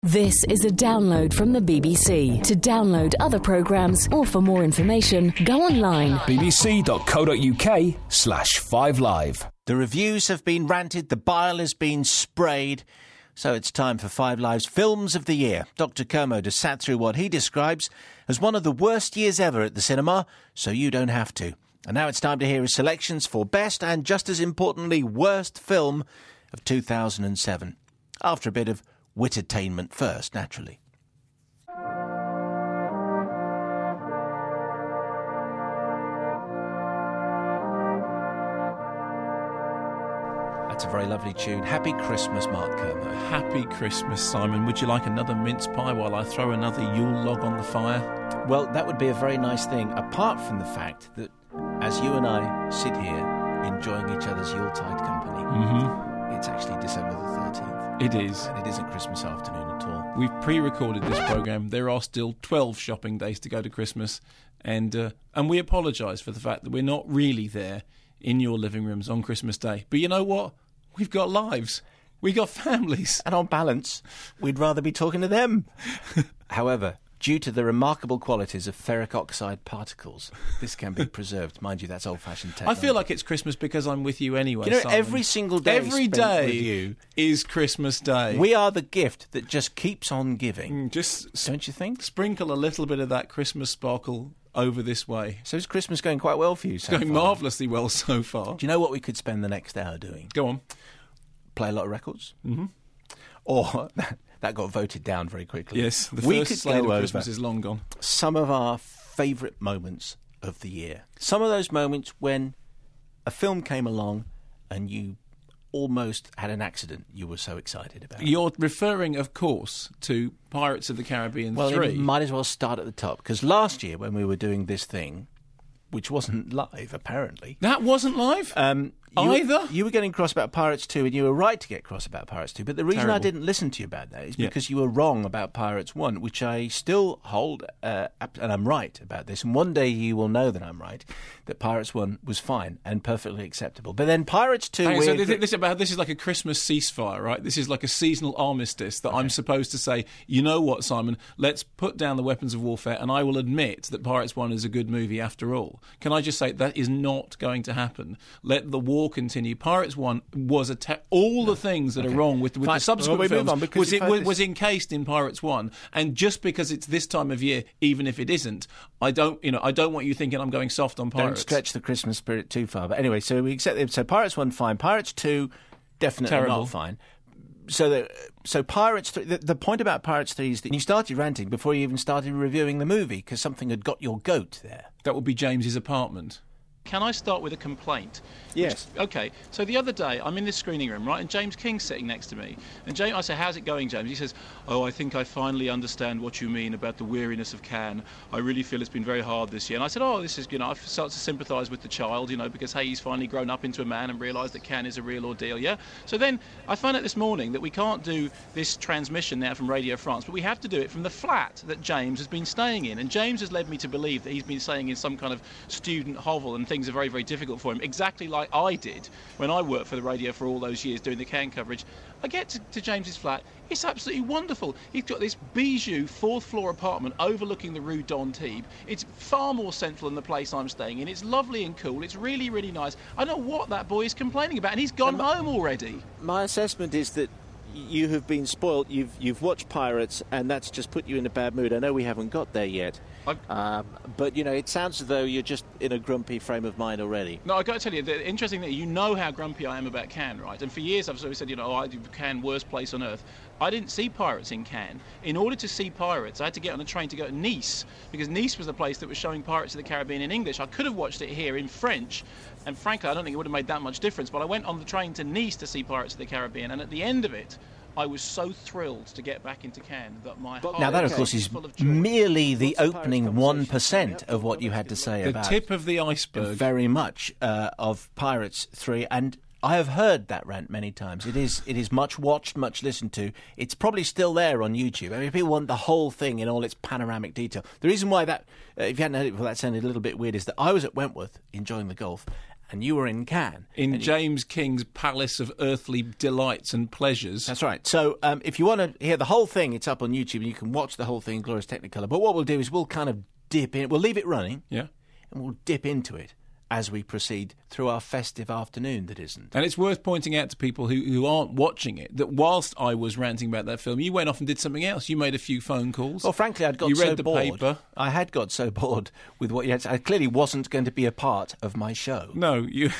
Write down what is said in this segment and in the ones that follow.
This is a download from the BBC. To download other programmes or for more information, go online. bbc.co.uk/5live. The reviews have been ranted, the bile has been sprayed, so it's time for 5 Live's Films of the Year. Dr. Kermode has sat through what he describes as one of the worst years ever at the cinema, so you don't have to. And now it's time to hear his selections for best and, just as importantly, worst film of 2007. After a bit of wit-attainment first, naturally. That's a very lovely tune. Happy Christmas, Mark Kermode. Happy Christmas, Simon. Would you like another mince pie while I throw another Yule log on the fire? Well, that would be a very nice thing, apart from the fact that as you and I sit here enjoying each other's Yuletide company, it's actually December the 13th. It is. And it isn't Christmas afternoon at all. We've pre-recorded this programme. There are still 12 shopping days to go to Christmas, and we apologise for the fact that we're not really there in your living rooms on Christmas Day. But you know what? We've got lives. We've got families. And on balance, we'd rather be talking to them. However, due to the remarkable qualities of ferric oxide particles, this can be preserved. Mind you, that's old-fashioned technology. I feel like it's Christmas because I'm with you anyway, You know, Simon. every single day Every spent day with you is Christmas Day. We are the gift that just keeps on giving. Don't you think? Sprinkle a little bit of that Christmas sparkle over this way. So is Christmas going quite well for you so far? It's going marvellously well so far. Do you know what we could spend the next hour doing? Go on. Play a lot of records. Mm-hmm. Or... That got voted down very quickly. Yes, the first slate of Christmas is long gone. Some of our favourite moments of the year. Some of those moments when a film came along and you almost had an accident you were so excited about. You're referring, of course, to Pirates of the Caribbean 3. Well, you might as well start at the top, because last year when we were doing this thing, which wasn't live, apparently... That wasn't live? Either? You were getting cross about Pirates 2, and you were right to get cross about Pirates 2, but the reason I didn't listen to you about that is because you were wrong about Pirates 1, which I still hold, and I'm right about this, and one day you will know that I'm right, that Pirates 1 was fine and perfectly acceptable. But then Pirates 2... So this is like a Christmas ceasefire, right? This is like a seasonal armistice that I'm supposed to say, you know what, Simon, let's put down the weapons of warfare, and I will admit that Pirates 1 is a good movie after all. Can I just say that is not going to happen? Let the war continue. Pirates 1 was all the things that are wrong with the subsequent films was encased in Pirates 1, and just because it's this time of year, even if it isn't, I don't want you thinking I'm going soft on Pirates. Don't stretch the Christmas spirit too far. But anyway, so we accept it. So Pirates 1 fine, Pirates 2 definitely terrible. Not fine. So Pirates 3, the point about Pirates 3 is that you started ranting before you even started reviewing the movie because something had got your goat there. That would be James's apartment. Can I start with a complaint? Yes. Okay, so the other day, I'm in this screening room, right, and James King's sitting next to me. And I say, how's it going, James? He says, I think I finally understand what you mean about the weariness of Cannes. I really feel it's been very hard this year. And I said, this is, I start to sympathise with the child, because, hey, he's finally grown up into a man and realised that Cannes is a real ordeal, yeah? So then I found out this morning that we can't do this transmission now from Radio France, but we have to do it from the flat that James has been staying in. And James has led me to believe that he's been staying in some kind of student hovel and things are very, very difficult for him, exactly like I did when I worked for the radio for all those years doing the Cannes coverage. I get to James's flat. It's absolutely wonderful. He's got this bijou fourth-floor apartment overlooking the Rue d'Antibes. It's far more central than the place I'm staying in. It's lovely and cool. It's really, really nice. I don't know what that boy is complaining about, and he's gone home already. My assessment is that you have been spoilt. You've watched Pirates, and that's just put you in a bad mood. I know we haven't got there yet. But, it sounds as though you're just in a grumpy frame of mind already. No, I've got to tell you, the interesting thing, you know how grumpy I am about Cannes, right? And for years I've always said, I do Cannes, worst place on earth. I didn't see Pirates in Cannes. In order to see Pirates, I had to get on a train to go to Nice, because Nice was the place that was showing Pirates of the Caribbean in English. I could have watched it here in French, and frankly, I don't think it would have made that much difference. But I went on the train to Nice to see Pirates of the Caribbean, and at the end of it, I was so thrilled to get back into Cannes that my heart... Now, that, of course, is merely the opening 1% of what you had to say about... The tip of the iceberg. Very much of Pirates 3, and I have heard that rant many times. It is much watched, much listened to. It's probably still there on YouTube. I mean, people want the whole thing in all its panoramic detail. The reason why that, if you hadn't heard it before, that sounded a little bit weird, is that I was at Wentworth enjoying the golf, and you were in Cannes. In James King's Palace of Earthly Delights and Pleasures. That's right. So if you want to hear the whole thing, it's up on YouTube, and you can watch the whole thing in glorious Technicolor. But what we'll do is we'll kind of dip in. We'll leave it running. Yeah. And we'll dip into it as we proceed through our festive afternoon that isn't. And it's worth pointing out to people who aren't watching it that whilst I was ranting about that film, you went off and did something else. You made a few phone calls. Well, frankly, I'd got you so read the bored. paper. I had got so bored with what you had. I clearly wasn't going to be a part of my show. No, you...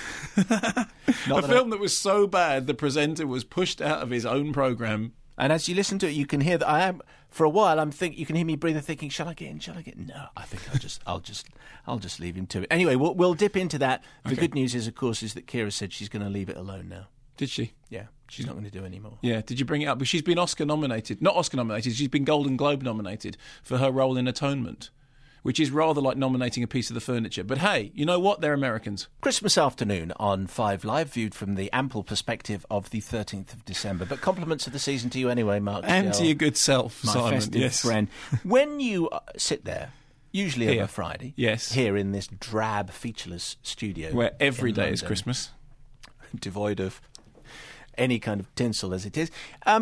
a film that was so bad, the presenter was pushed out of his own programme. And as you listen to it, you can hear that I am. For a while, you can hear me breathing, thinking, "Shall I get in? Shall I get in?" No, I think I'll just leave him to it. Anyway, we'll dip into that. The good news is, of course, is that Keira said she's going to leave it alone now. Did she? Yeah, she's not going to do any more. Yeah. Did you bring it up? But she's been Oscar nominated. Not Oscar nominated. She's been Golden Globe nominated for her role in Atonement, which is rather like nominating a piece of the furniture. But hey, you know what? They're Americans. Christmas afternoon on 5 Live, viewed from the ample perspective of the 13th of December. But compliments of the season to you anyway, Mark. And to your good self, my Simon. festive friend. When you sit there, usually Here. on a Friday, Yes. here in this drab, featureless studio, Where every in day is London, Christmas. devoid of any kind of tinsel as it is,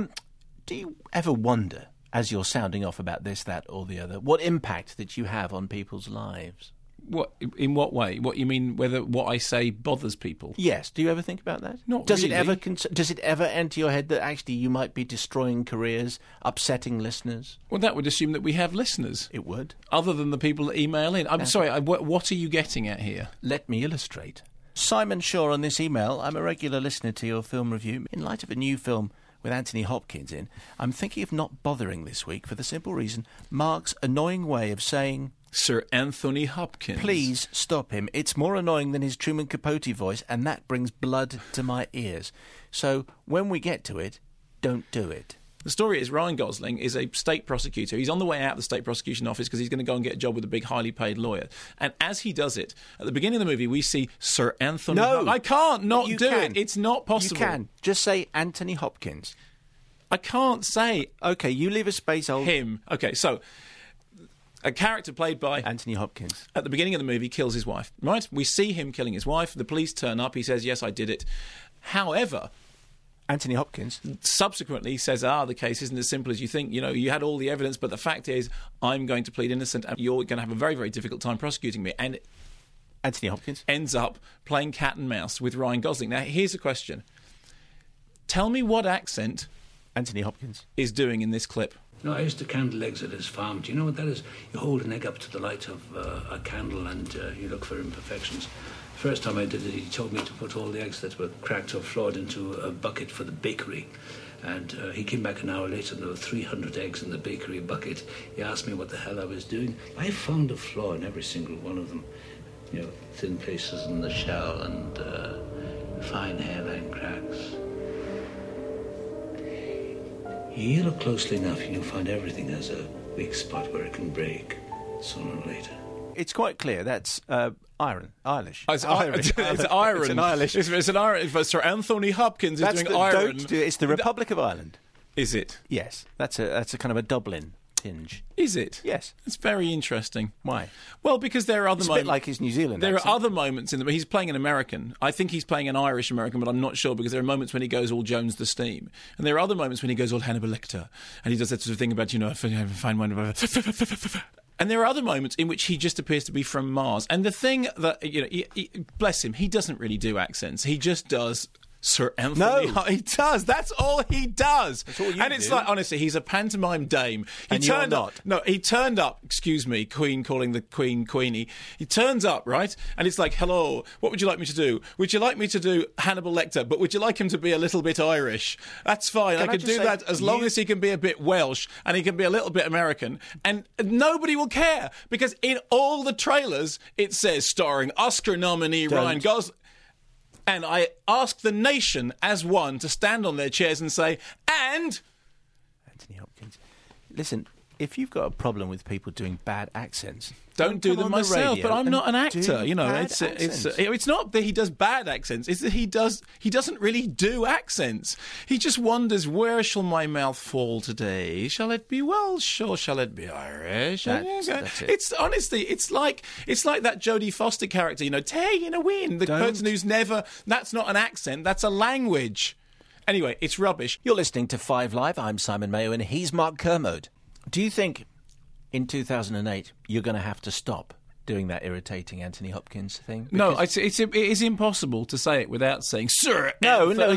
do you ever wonder, as you're sounding off about this, that, or the other, what impact that you have on people's lives? What? In what way? What you mean? Whether what I say bothers people? Yes. Do you ever think about that? Not does really. Does it ever enter your head that actually you might be destroying careers, upsetting listeners? Well, that would assume that we have listeners. It would. Other than the people that email in. I'm sorry, what are you getting at here? Let me illustrate. Simon Shaw on this email. I'm a regular listener to your film review. In light of a new film with Anthony Hopkins in, I'm thinking of not bothering this week for the simple reason Mark's annoying way of saying Sir Anthony Hopkins. Please stop him. It's more annoying than his Truman Capote voice, and that brings blood to my ears. So when we get to it, don't do it. The story is Ryan Gosling is a state prosecutor. He's on the way out of the state prosecution office because he's going to go and get a job with a big, highly paid lawyer. And as he does it, at the beginning of the movie, we see Sir Anthony Hopkins. I can't not do it. It's not possible. You can. Just say Anthony Hopkins. I can't say... OK, you leave a space... Him. OK, so... A character played by... Anthony Hopkins. At the beginning of the movie, kills his wife. Right? We see him killing his wife. The police turn up. He says, yes, I did it. However... Anthony Hopkins subsequently says, the case isn't as simple as you think. You know, you had all the evidence, but the fact is I'm going to plead innocent and you're going to have a very, very difficult time prosecuting me. And Anthony Hopkins ends up playing cat and mouse with Ryan Gosling. Now, here's a question. Tell me what accent Anthony Hopkins is doing in this clip. No, I used to candle eggs at his farm. Do you know what that is? You hold an egg up to the light of a candle and you look for imperfections. First time I did it, he told me to put all the eggs that were cracked or flawed into a bucket for the bakery. And he came back an hour later and there were 300 eggs in the bakery bucket. He asked me what the hell I was doing. I found a flaw in every single one of them. You know, thin places in the shell and fine hairline cracks. You look closely enough and you'll find everything has a weak spot where it can break sooner or later. It's quite clear that's Irish. It's Irish. It's Ireland. It's an Irish. It's an Irish. Sir Anthony Hopkins is doing Ireland. It's the Republic of Ireland. Is it? Yes. That's a kind of a Dublin tinge. Is it? Yes. It's very interesting. Why? Well, because there are other moments... It's a bit like his New Zealand There accent. are other moments in the... He's playing an American. I think he's playing an Irish American, but I'm not sure because there are moments when he goes all Jones the Steam. And there are other moments when he goes all Hannibal Lecter. And he does that sort of thing about, you know, find one... And there are other moments in which he just appears to be from Mars. And the thing that, you know, bless him, he doesn't really do accents. He just does Sir Anthony. No, he does. That's all he does. That's all you and it's do. like, honestly, he's a pantomime dame. And you're not. No, he turned up, excuse me, Queen calling the Queen Queenie. He turns up, right? And it's like, hello, what would you like me to do? Would you like me to do Hannibal Lecter, but would you like him to be a little bit Irish? That's fine. I could do that as long as he can be a bit Welsh and he can be a little bit American. And nobody will care because in all the trailers it says starring Oscar nominee Ryan Gosling. And I ask the nation as one to stand on their chairs and say, and... Anthony Hopkins. Listen, if you've got a problem with people doing bad accents, don't do them myself. But I'm not an actor, you know. It's not that he does bad accents. It's that he doesn't really do accents. He just wonders, where shall my mouth fall today? Shall it be Welsh or shall it be Irish? That's it. It's honestly, it's like that Jodie Foster character, you know, taking a wind. The person who's never. That's not an accent. That's a language. Anyway, it's rubbish. You're listening to 5 Live. I'm Simon Mayo, and he's Mark Kermode. Do you think in 2008 you're going to have to stop doing that irritating Anthony Hopkins thing? No, it is impossible to say it without saying, sir. No, and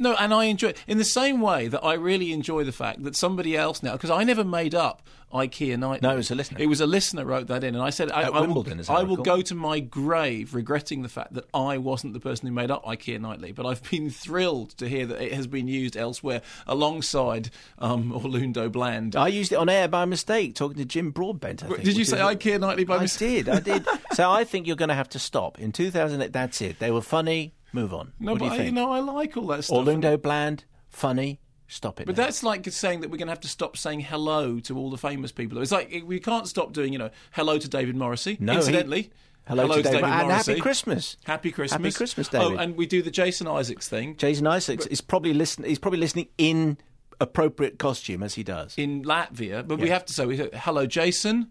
I enjoy it in the same way that I really enjoy the fact that somebody else now, because I never made up IKEA Nightly. No, it was a listener. It was a listener wrote that in, and I said, Wimbledon, I will go to my grave regretting the fact that I wasn't the person who made up IKEA Nightly, but I've been thrilled to hear that it has been used elsewhere alongside Orlando Bland. I used it on air by mistake, talking to Jim Broadbent, I think. Did you say IKEA Nightly by mistake? I did. So I think you're going to have to stop. In 2008, that's it. They were funny, move on. No, what do you think? I like all that stuff. Orlando Bland, funny. Stop it. But that's like saying that we're going to have to stop saying hello to all the famous people. It's like we can't stop doing, you know, hello to David Morrissey. No, incidentally. Hello to David Morrissey. And Happy Christmas. Happy Christmas. Happy Christmas, David. Oh, and we do the Jason Isaacs thing. Jason Isaacs is probably listening in appropriate costume, as he does. In Latvia. But we have to say, hello, Jason.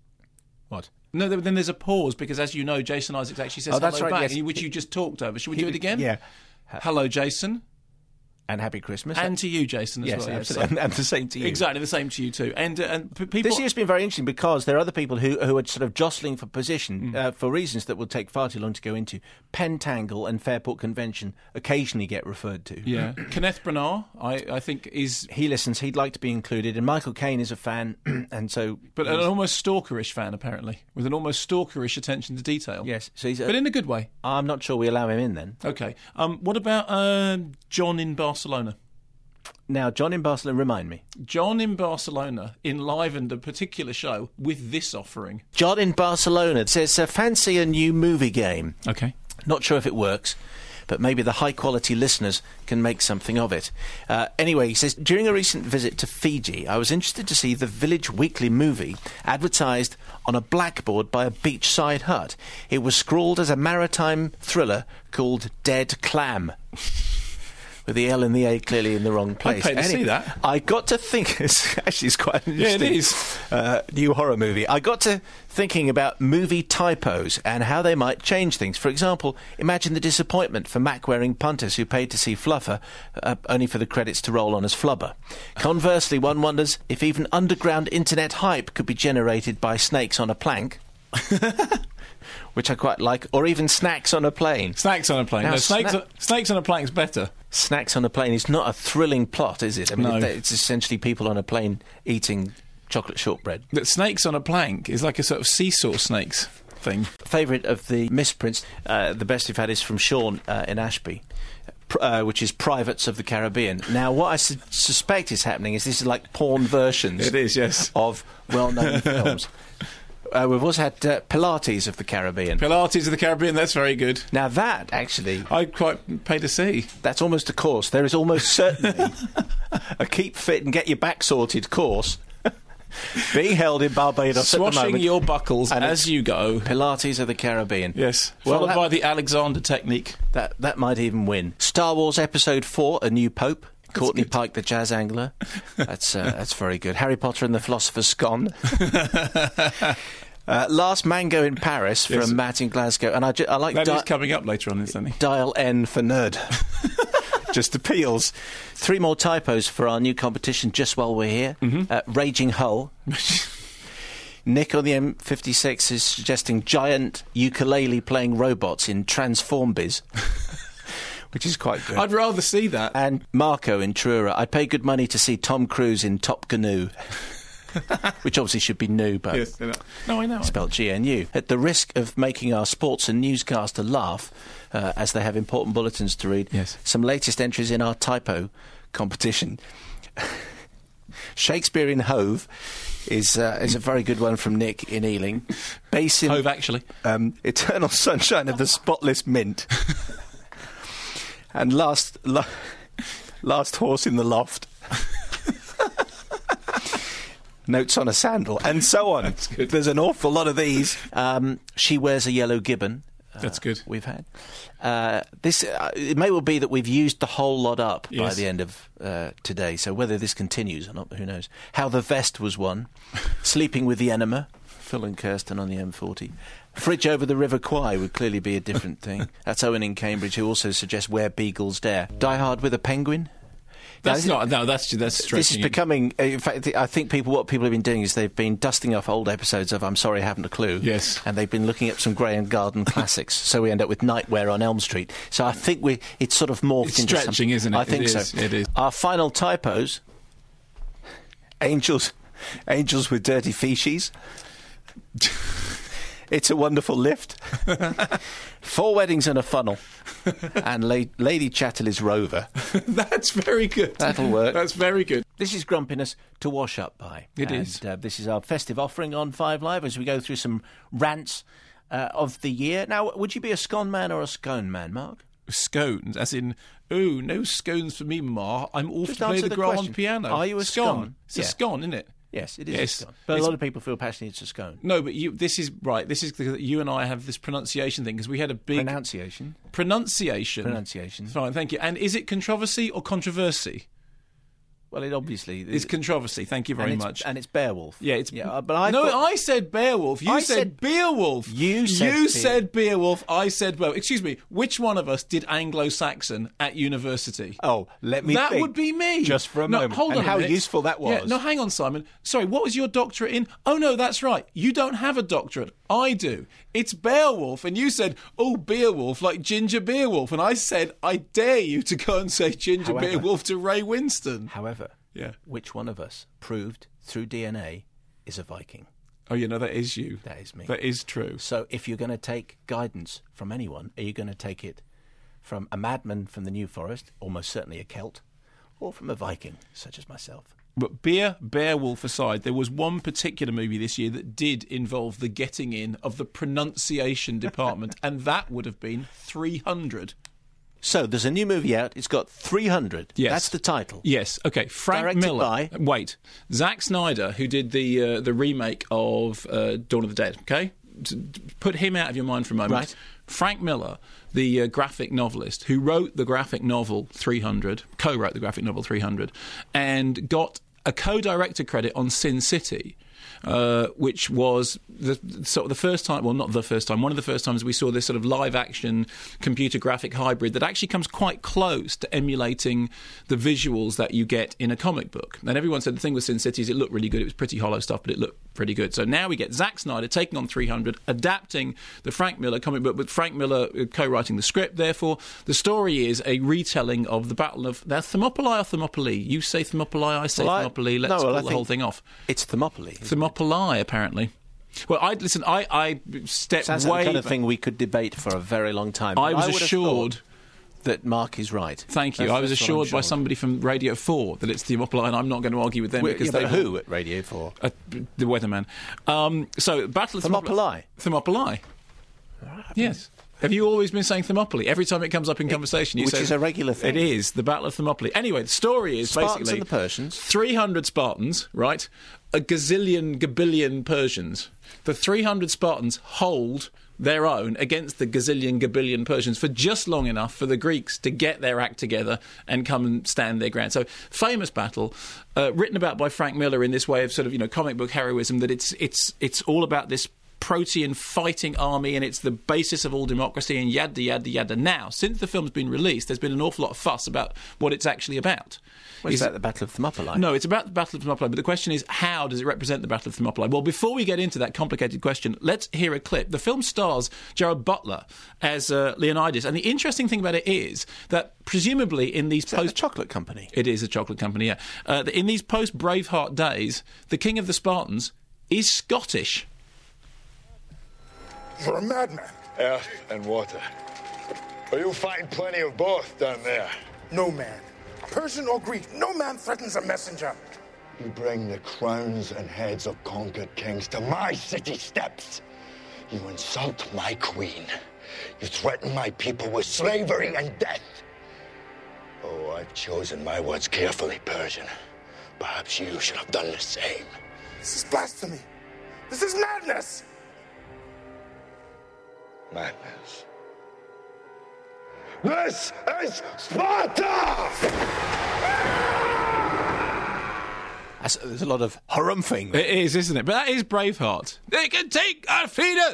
What? No, then there's a pause, because as you know, Jason Isaacs actually says hello right, back, yes. which you just talked over. Should we do it again? Yeah. Hello, Jason. And Happy Christmas. And to you, Jason, as well. Yes, absolutely. And the same to you. Exactly, the same to you too. And people... This year's been very interesting because there are other people who are sort of jostling for position for reasons that will take far too long to go into. Pentangle and Fairport Convention occasionally get referred to. Yeah. Kenneth Branagh, I think, is... He listens. He'd like to be included. And Michael Caine is a fan, and so... But an almost stalkerish fan, apparently, with an almost stalkerish attention to detail. Yes. So but in a good way. I'm not sure we allow him in then. OK. What about John in Barcelona? Now, John in Barcelona, remind me. John in Barcelona enlivened a particular show with this offering. John in Barcelona says, fancy a new movie game. OK. Not sure if it works, but maybe the high-quality listeners can make something of it. Anyway, he says, during a recent visit to Fiji, I was interested to see the Village Weekly movie advertised on a blackboard by a beachside hut. It was scrawled as a maritime thriller called Dead Clam. With the L and the A clearly in the wrong place. I'd pay to see that. I got to think... Actually, it's quite an interesting... Yeah, it is. New horror movie. I got to thinking about movie typos and how they might change things. For example, imagine the disappointment for Mac-wearing punters who paid to see Fluffer only for the credits to roll on as Flubber. Conversely, one wonders if even underground internet hype could be generated by snakes on a plank. Which I quite like, or even snacks on a plane. Snacks on a plane. Now, No, snakes on a plane is better. Snacks on a plane is not a thrilling plot, is it? I mean, No. It's essentially people on a plane eating chocolate shortbread. But snakes on a plank is like a sort of seesaw snakes thing. Favourite of the misprints, the best we've had is from Sean in Ashby. Which is Privates of the Caribbean. Now, what I suspect is happening is this is like porn versions. It is, yes. Of well-known films. We've also had Pilates of the Caribbean. Pilates of the Caribbean, that's very good. Now that, actually... I'd quite pay to see. That's almost a course. There is almost certainly a keep fit and get your back sorted course being held in Barbados at the moment. Swashing your buckles and as you go. Pilates of the Caribbean. Yes. Well, Followed by the Alexander technique. That might even win. Star Wars Episode 4, A New Pope. Courtney Pike, the jazz angler. That's very good. Harry Potter and the Philosopher's Scone. Last Mango in Paris from Matt in Glasgow. And I like that is coming up later on, isn't it? Dial N for nerd. Just appeals. 3 more typos for our new competition just while we're here. Raging Hull. Nick on the M56 is suggesting giant ukulele playing robots in Transform Biz. Which is quite good. I'd rather see that. And Marco in Truro. I'd pay good money to see Tom Cruise in Top Canoe. Which obviously should be new, but yes, no, I know. Spelled GNU. At the risk of making our sports and newscaster laugh, as they have important bulletins to read, some latest entries in our typo competition. Shakespeare in Hove is a very good one from Nick in Ealing. Basin Hove, actually. Eternal Sunshine of the Spotless Mint. And last horse in the loft. notes on a sandal, and so on. There's an awful lot of these. She wears a yellow gibbon. That's good. We've had this. It may well be that we've used the whole lot up by the end of today. So whether this continues or not, who knows? How the Vest was one. Sleeping with the Enema. Phil and Kirsten on the M40. Fridge over the River Kwai would clearly be a different thing. That's Owen in Cambridge, who also suggests Where Beagles Dare. Die Hard with a Penguin. That's stretching. This is becoming. In fact, I think what people have been doing is they've been dusting off old episodes of I'm Sorry I Haven't a Clue. Yes. And they've been looking at some Graham Garden classics. So we end up with Nightmare on Elm Street. So I think it's sort of morphed into stretching, something. Isn't it? I think so. It is. Our final typos. Angels with dirty feces. It's a Wonderful Lift. 4 Weddings and a Funnel. And Lady Chatterley's Rover. That's very good. That'll work. That's very good. This is Grumpiness to wash up by. It is. This is our festive offering on 5 Live as we go through some rants of the year. Now, would you be a scone man or a scone man, Mark? Scones, as in, oh, no scones for me, Ma. I'm off to play the grand piano. Are you a scone? It's a scone, isn't it? Yes, it is a scone. But a lot of people feel passionate it's a scone. No, but this is right. This is you and I have this pronunciation thing because we had a big Pronunciation. Fine, thank you. And is it controversy or controversy? Well, it obviously is controversy. Thank you very much. And it's Beowulf. Yeah, but I said Beowulf. You said Beowulf. You said Beowulf. I said well. Excuse me. Which one of us did Anglo-Saxon at university? Oh, let me. That think. would be me. Just for a moment. Hold on. And how useful that was. Yeah, no, hang on, Simon. Sorry, what was your doctorate in? Oh no, that's right. You don't have a doctorate. I do. It's Beowulf, and you said, "Oh, Beowulf, like Ginger Beowulf," and I said, "I dare you to go and say Ginger Beowulf to Ray Winston." However, which one of us proved through DNA is a Viking? Oh, that is you. That is me. That is true. So, if you're going to take guidance from anyone, are you going to take it from a madman from the New Forest, almost certainly a Celt, or from a Viking such as myself? But Beowulf aside, there was one particular movie this year that did involve the getting in of the pronunciation department, and that would have been 300. So, there's a new movie out. It's got 300. Yes. That's the title. Yes. Okay. Frank Miller. Wait. Zack Snyder, who did the remake of Dawn of the Dead, okay? Put him out of your mind for a moment. Right. Frank Miller, the graphic novelist, who wrote the graphic novel 300, co-wrote the graphic novel 300, and got a co-director credit on Sin City, which was the first time, well, not the first time, one of the first times we saw this sort of live-action computer graphic hybrid that actually comes quite close to emulating the visuals that you get in a comic book. And everyone said the thing with Sin City is it looked really good. It was pretty hollow stuff, but it looked pretty good. So now we get Zack Snyder taking on 300, adapting the Frank Miller comic book, with Frank Miller co-writing the script. Therefore, the story is a retelling of the Battle of Thermopylae or Thermopylae. You say Thermopylae, I say Thermopylae. Let's pull the whole thing off. It's Thermopylae. Thermopylae, apparently. Well, I stepped Sounds way like the kind of thing we could debate for a very long time. I was assured that Mark is right. Thank you. I was assured by somebody from Radio 4 that it's Thermopylae, and I'm not going to argue with them because they who at Radio 4? The weatherman. So, Battle of Thermopylae. Thermopylae. Yes. Have you always been saying Thermopylae? Every time it comes up in conversation, you say... Which is a regular thing. It is, the Battle of Thermopylae. Anyway, the story is Spartans basically... and the Persians. 300 Spartans, right? A gabillion Persians. The 300 Spartans hold their own against the gabillion Persians for just long enough for the Greeks to get their act together and come and stand their ground. So, famous battle, written about by Frank Miller in this way of sort of, comic book heroism, that it's all about this Protean fighting army, and it's the basis of all democracy, and yada, yada, yada. Now, since the film's been released, there's been an awful lot of fuss about what it's actually about. Well, is that the Battle of Thermopylae? No, it's about the Battle of Thermopylae, but the question is, how does it represent the Battle of Thermopylae? Well, before we get into that complicated question, let's hear a clip. The film stars Gerard Butler as Leonidas, and the interesting thing about it is that presumably in these a chocolate company? It is a chocolate company, yeah. In these post-Braveheart days, the king of the Spartans is Scottish. You're a madman. Earth and water. But you'll find plenty of both down there. No man, Persian or Greek, no man threatens a messenger. You bring the crowns and heads of conquered kings to my city steps. You insult my queen. You threaten my people with slavery and death. Oh, I've chosen my words carefully, Persian. Perhaps you should have done the same. This is blasphemy. This is madness. Madness. This is Sparta! There's a lot of harumphing. It is, isn't it? But that is Braveheart. They can take our feeder,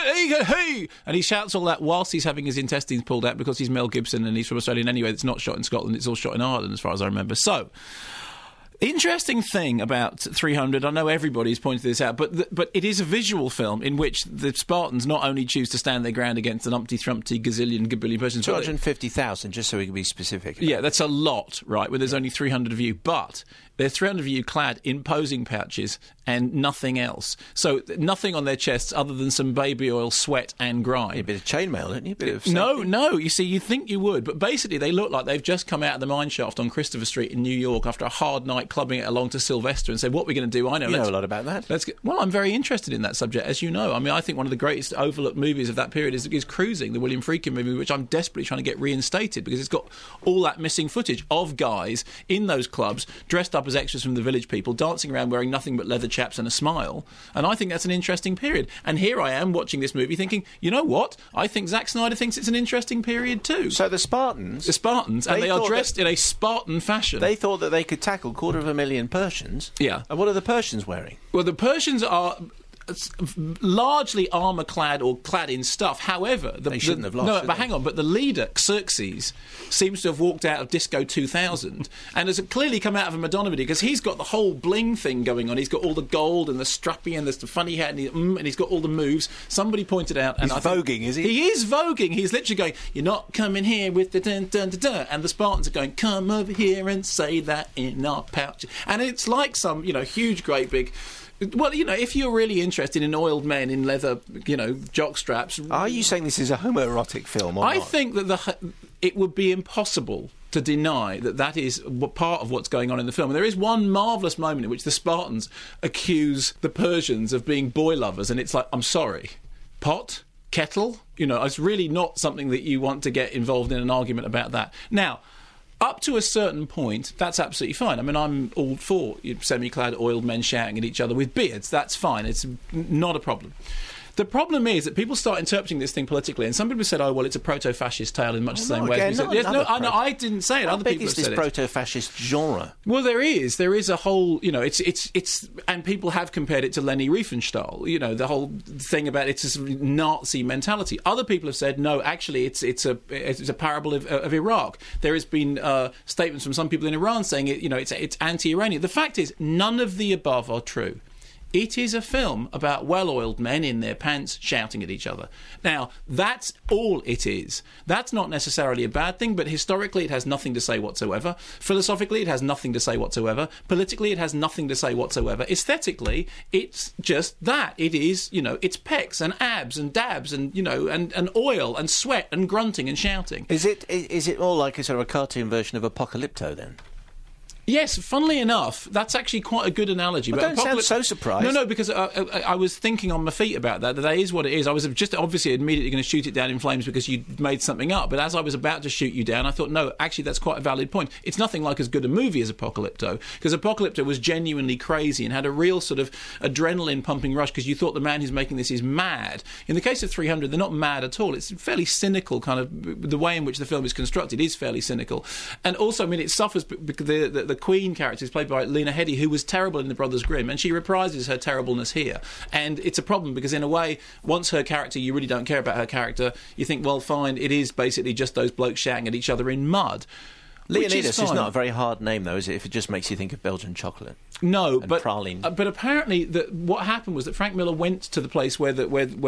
and he shouts all that whilst he's having his intestines pulled out because he's Mel Gibson and he's from Australia. And anyway, it's not shot in Scotland; it's all shot in Ireland, as far as I remember. So, interesting thing about 300, I know everybody's pointed this out, but it is a visual film in which the Spartans not only choose to stand their ground against an umpty-thrumpty gazillion gabillion persons... 250,000, just so we can be specific. Yeah, that's a lot, right, when there's only 300 of you, but... They're 300 of you clad in posing pouches and nothing else. So nothing on their chests other than some baby oil, sweat and grime. A bit of chainmail, don't you? A bit of No. You see, you'd think you would. But basically, they look like they've just come out of the mine shaft on Christopher Street in New York after a hard night clubbing it along to Sylvester and said, what are we going to do? I know. You know a lot about that. Well, I'm very interested in that subject, as you know. I mean, I think one of the greatest overlooked movies of that period is Cruising, the William Friedkin movie, which I'm desperately trying to get reinstated because it's got all that missing footage of guys in those clubs dressed up as extras from the Village People dancing around wearing nothing but leather chaps and a smile, and I think that's an interesting period. And here I am watching this movie thinking, you know what? I think Zack Snyder thinks it's an interesting period too. So the Spartans, and they are dressed in a Spartan fashion. They thought that they could tackle 250,000 Persians. Yeah. And what are the Persians wearing? Well, the Persians are largely armour-clad or clad in stuff. However... They shouldn't have lost, No, but hang on. But the leader, Xerxes, seems to have walked out of Disco 2000 and has clearly come out of a Madonna video because he's got the whole bling thing going on. He's got all the gold and the strappy and the funny hat and he's got all the moves. Somebody pointed out... He's voguing, is he? He is voguing. He's literally going, you're not coming here with the dun-dun-dun-dun. And the Spartans are going, come over here and say that in our pouch. And it's like some, huge, great big... Well, if you're really interested in oiled men in leather, jock straps... Are you saying this is a homoerotic film or not? I think that it would be impossible to deny that is part of what's going on in the film. And there is one marvellous moment in which the Spartans accuse the Persians of being boy lovers, and it's like, I'm sorry, pot? Kettle? It's really not something that you want to get involved in an argument about that. Now... Up to a certain point, that's absolutely fine. I mean, I'm all for semi-clad oiled men shouting at each other with beards. That's fine. It's not a problem. The problem is that people start interpreting this thing politically, and some people said, "Oh, well, it's a proto-fascist tale in much the same way." I didn't say it. How Other big people is have said this proto-fascist genre? Well, there is a whole, it's, and people have compared it to Leni Riefenstahl. The whole thing about it's a Nazi mentality. Other people have said, no, actually, it's a parable of Iraq. There has been statements from some people in Iran saying it's anti-Iranian. The fact is, none of the above are true. It is a film about well-oiled men in their pants shouting at each other. Now, that's all it is. That's not necessarily a bad thing, but historically it has nothing to say whatsoever. Philosophically, it has nothing to say whatsoever. Politically, it has nothing to say whatsoever. Aesthetically, it's just that. It is, it's pecs and abs and dabs and, and oil and sweat and grunting and shouting. Is it more like a sort of a cartoon version of Apocalypto, then? Yes, funnily enough, that's actually quite a good analogy. But don't sound so surprised. No, because I was thinking on my feet about that is what it is. I was just obviously immediately going to shoot it down in flames because you'd made something up. But as I was about to shoot you down, I thought, no, actually, that's quite a valid point. It's nothing like as good a movie as Apocalypto, because Apocalypto was genuinely crazy and had a real sort of adrenaline-pumping rush because you thought the man who's making this is mad. In the case of 300, they're not mad at all. It's fairly cynical, kind of, the way in which the film is constructed is fairly cynical. And also, I mean, it suffers because the Queen character is played by Lena Headey, who was terrible in The Brothers Grimm, and she reprises her terribleness here. And it's a problem because, in a way, once her character, you really don't care about her character, you think, well, fine, it is basically just those blokes shouting at each other in mud. Leonidas is not a very hard name, though, is it, if it just makes you think of Belgian chocolate? No, and but praline. But apparently, what happened was that Frank Miller went to the place where the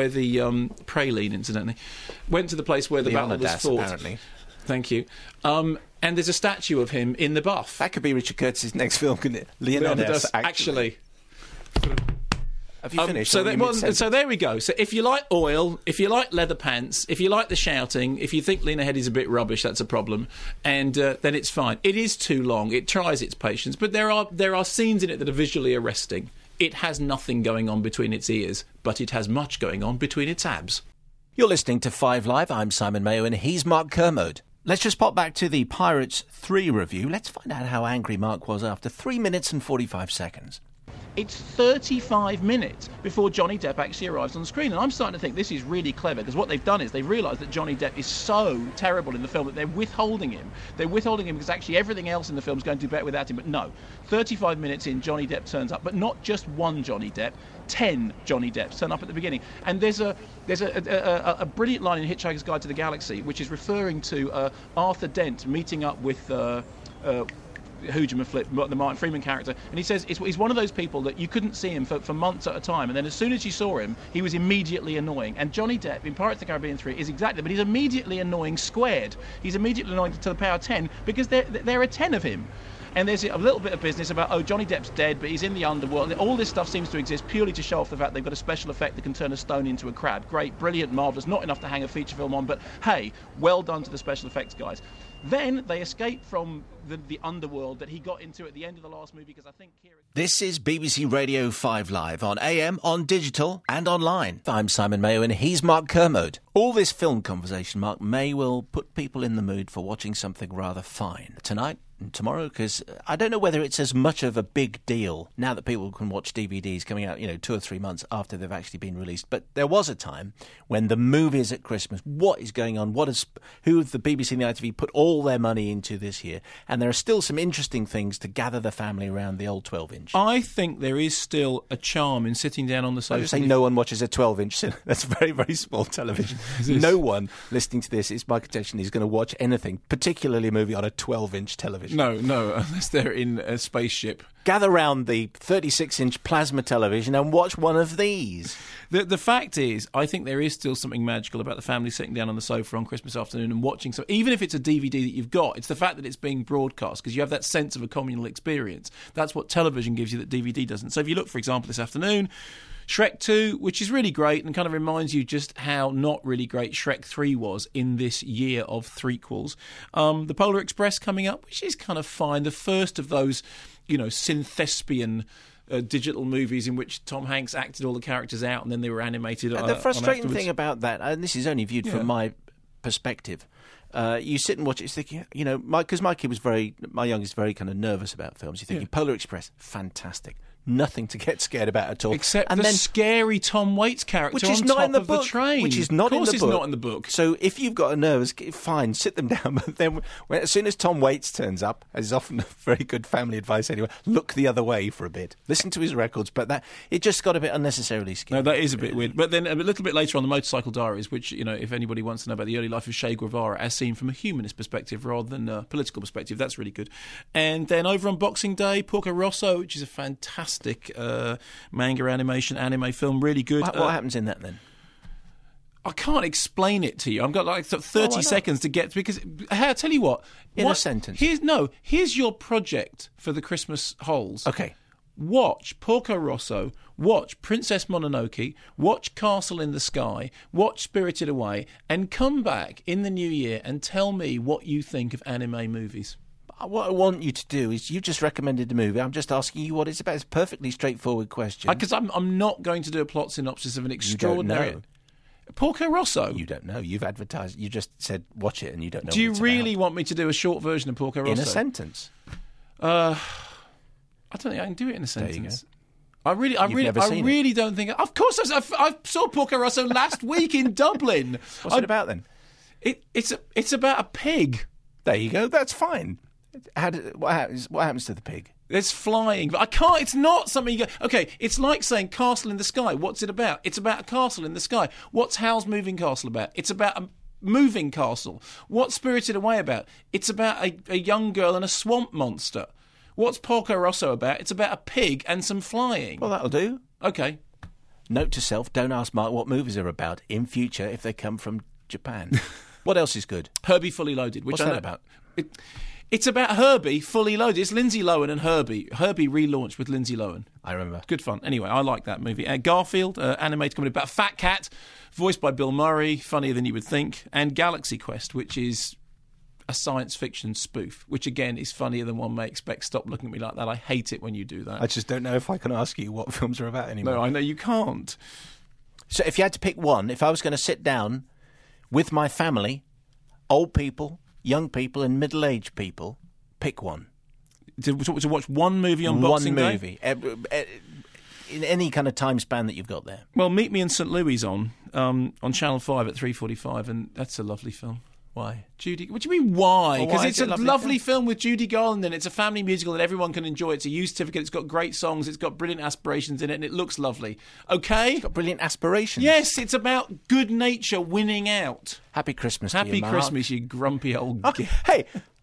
praline, incidentally, went to the place where the battle was fought. Apparently. Thank you. And there's a statue of him in the buff. That could be Richard Curtis's next film, couldn't it? Leonidas, actually. Have you finished? So there we go. So if you like oil, if you like leather pants, if you like the shouting, if you think Lena Headey's a bit rubbish, that's a problem. And then it's fine. It is too long. It tries its patience. But there are scenes in it that are visually arresting. It has nothing going on between its ears, but it has much going on between its abs. You're listening to 5 Live. I'm Simon Mayo and he's Mark Kermode. Let's just pop back to the Pirates 3 review. Let's find out how angry Mark was after 3 minutes and 45 seconds. It's 35 minutes before Johnny Depp actually arrives on screen. And I'm starting to think this is really clever, because what they've done is they've realised that Johnny Depp is so terrible in the film that they're withholding him. They're withholding him because actually everything else in the film is going to do better without him. But no, 35 minutes in, Johnny Depp turns up. But not just one Johnny Depp, 10 Johnny Depps turn up at the beginning. And there's a brilliant line in Hitchhiker's Guide to the Galaxy, which is referring to Arthur Dent meeting up with Hoojem Flip, the Martin Freeman character, and he says he's one of those people that you couldn't see him for months at a time, and then as soon as you saw him, he was immediately annoying. And Johnny Depp in Pirates of the Caribbean 3 is exactly, but he's immediately annoying squared. He's immediately annoying to the power 10, because there are 10 of him. And there's a little bit of business about, oh, Johnny Depp's dead, but he's in the underworld. All this stuff seems to exist purely to show off the fact they've got a special effect that can turn a stone into a crab. Great, brilliant, marvellous, not enough to hang a feature film on, but hey, well done to the special effects guys. Then they escape from the underworld that he got into at the end of the last movie, because I think here... This is BBC Radio 5 Live on AM, on digital and online. I'm Simon Mayo and he's Mark Kermode. All this film conversation, Mark, may well put people in the mood for watching something rather fine tonight and tomorrow, because I don't know whether it's as much of a big deal now that people can watch DVDs coming out, 2 or 3 months after they've actually been released. But there was a time when the movies at Christmas, what is going on? Who have the BBC and the ITV put all their money into this year? And there are still some interesting things to gather the family around the old 12-inch. I think there is still a charm in sitting down on the sofa. I was saying no one watches a 12-inch. That's very, very small television. No one listening to this, it's my contention, is going to watch anything, particularly a movie on a 12-inch television. No, unless they're in a spaceship. Gather round the 36-inch plasma television and watch one of these. The fact is, I think there is still something magical about the family sitting down on the sofa on Christmas afternoon and watching something. Even if it's a DVD that you've got, it's the fact that it's being broadcast, because you have that sense of a communal experience. That's what television gives you that DVD doesn't. So if you look, for example, this afternoon, Shrek 2, which is really great and kind of reminds you just how not really great Shrek 3 was in this year of threequels. The Polar Express coming up, which is kind of fine. The first of those, synthespian digital movies in which Tom Hanks acted all the characters out and then they were animated. The frustrating thing about that, and this is only viewed from my perspective, you sit and watch it, it's thinking, because my youngest, very kind of nervous about films. You're thinking, Polar Express, fantastic. Nothing to get scared about at all. Except the scary Tom Waits character which is not in the book. The train. Which is not in the book. Of course it's not in the book. So if you've got a nervous, fine, sit them down. But then as soon as Tom Waits turns up, as is often very good family advice anyway, look the other way for a bit. Listen to his records. But it just got a bit unnecessarily scary. No, that is a bit weird. But then a little bit later on, the Motorcycle Diaries, which, if anybody wants to know about the early life of Che Guevara, as seen from a humanist perspective rather than a political perspective, that's really good. And then over on Boxing Day, Porco Rosso, which is a fantastic... manga anime film, really good. What happens in that then? I can't explain it to you. I've got like 30 seconds to get, because I'll tell you what. A sentence. Here's your project for the Christmas holes. Okay. Watch Porco Rosso, watch Princess Mononoke, watch Castle in the Sky, watch Spirited Away, and come back in the new year and tell me what you think of anime movies. What I want you to do is, you just recommended the movie. I'm just asking you what it's about. It's a perfectly straightforward question. Because I'm not going to do a plot synopsis of an extraordinary... You don't know. Porco Rosso? You don't know. You've advertised. You just said watch it and you don't know Do you what it's really about. want me to do a short version of Porco Rosso? In a sentence. I don't think I can do it in a sentence. There you go. I really don't think... Of course, I saw Porco Rosso last week in Dublin. What's it about then? It's about a pig. There you go. That's fine. What happens to the pig? It's flying, but I can't. It's not something you go. Okay, it's like saying Castle in the Sky. What's it about? It's about a castle in the sky. What's Howl's Moving Castle about? It's about a moving castle. What's Spirited Away about? It's about a young girl and a swamp monster. What's Porco Rosso about? It's about a pig and some flying. Well, that'll do. Okay. Note to self: don't ask Mark what movies are about in future if they come from Japan. What else is good? Herbie Fully Loaded. What's that about? It's about Herbie Fully Loaded. It's Lindsay Lohan and Herbie. Herbie relaunched with Lindsay Lohan. I remember. Good fun. Anyway, I like that movie. Garfield, animated comedy about a fat cat, voiced by Bill Murray, funnier than you would think. And Galaxy Quest, which is a science fiction spoof, which again is funnier than one may expect. Stop looking at me like that. I hate it when you do that. I just don't know if I can ask you what films are about anymore. No, I know you can't. So if you had to pick one, if I was going to sit down with my family, old people, young people and middle-aged people, pick one. To watch one movie on Boxing Day? One movie. in any kind of time span that you've got there. Well, Meet Me in St. Louis on Channel 5 at 3:45, and that's a lovely film. Why? Judy. What do you mean, why? Because it's a lovely film film with Judy Garland in it. It's a family musical that everyone can enjoy. It's a youth certificate. It's got great songs. It's got brilliant aspirations in it, and it looks lovely. Okay? It's got brilliant aspirations. Yes, it's about good nature winning out. Happy Christmas to you, Happy Mark. Christmas, you grumpy old... Hey,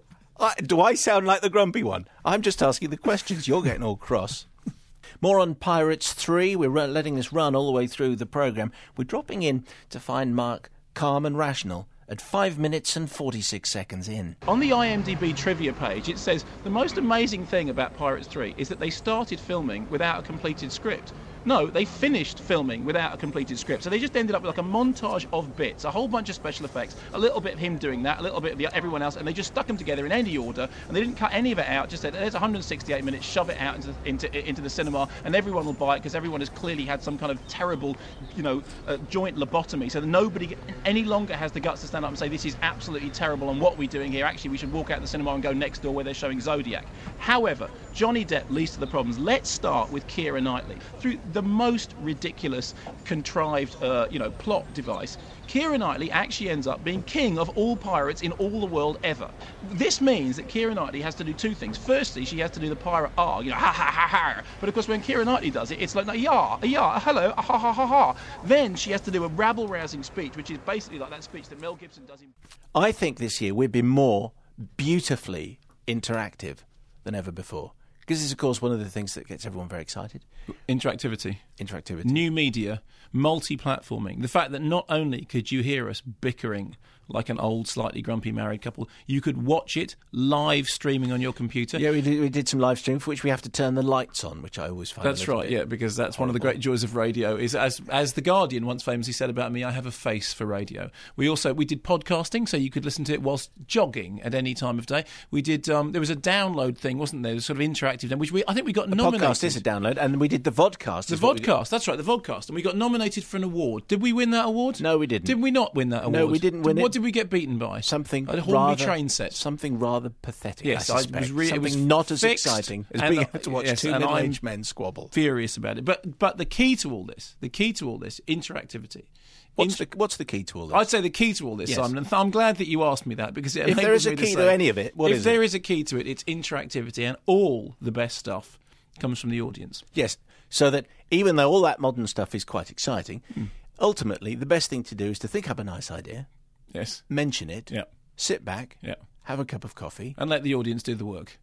do I sound like the grumpy one? I'm just asking the questions. You're getting all cross. More on Pirates 3. We're letting this run all the way through the programme. We're dropping in to find Mark calm and rational at 5 minutes and 46 seconds in. On the IMDb trivia page, it says the most amazing thing about Pirates 3 is that they started filming without a completed script. No, they finished filming without a completed script. So they just ended up with like a montage of bits, a whole bunch of special effects, a little bit of him doing that, a little bit of everyone else, and they just stuck them together in any order, and they didn't cut any of it out, just said, there's 168 minutes, shove it out into the cinema, and everyone will buy it, because everyone has clearly had some kind of terrible, joint lobotomy, so that nobody any longer has the guts to stand up and say, this is absolutely terrible, and what are we doing here? Actually, we should walk out the cinema and go next door where they're showing Zodiac. However, Johnny Depp leads to the problems. Let's start with Keira Knightley. Through the most ridiculous, contrived, plot device, Keira Knightley actually ends up being king of all pirates in all the world ever. This means that Keira Knightley has to do two things. Firstly, she has to do the pirate R, ha ha ha ha. But of course, when Keira Knightley does it, it's like, yeah, hello, ha ha ha ha. Then she has to do a rabble-rousing speech, which is basically like that speech that Mel Gibson does in... I think this year we've been more beautifully interactive than ever before. Because this is, of course, one of the things that gets everyone very excited. Interactivity. Interactivity. New media, multi-platforming. The fact that not only could you hear us bickering like an old, slightly grumpy married couple, you could watch it live streaming on your computer. Yeah, we did some live stream for which we have to turn the lights on, which I always find That's right, yeah, because that's one of the great joys of radio, is as The Guardian once famously said about me, I have a face for radio. We did podcasting, so you could listen to it whilst jogging at any time of day. We did, there was a download thing, wasn't there? It was sort of interactive, which I think we got nominated. The podcast is a download, and we did the vodcast. The vodcast, that's right, the vodcast, and we got nominated for an award. Did we win that award? No, we didn't. Did we not win that award? No, we didn't win it. What did we get beaten by? Something a Hornby train set. Something rather pathetic. Yes, I suspect. it was not as exciting as being able to watch two middle-aged men squabble. Furious about it. But the key to all this, interactivity. What's the key to all this? I'd say the key to all this, yes. Simon, and I'm glad that you asked me that, because if there is a key to any of it, what is it? If there is a key to it, it's interactivity, and all the best stuff comes from the audience. Yes, so that even though all that modern stuff is quite exciting, ultimately the best thing to do is to think up a nice idea. Yes. Mention it. Yeah. Sit back. Yeah. Have a cup of coffee. And let the audience do the work.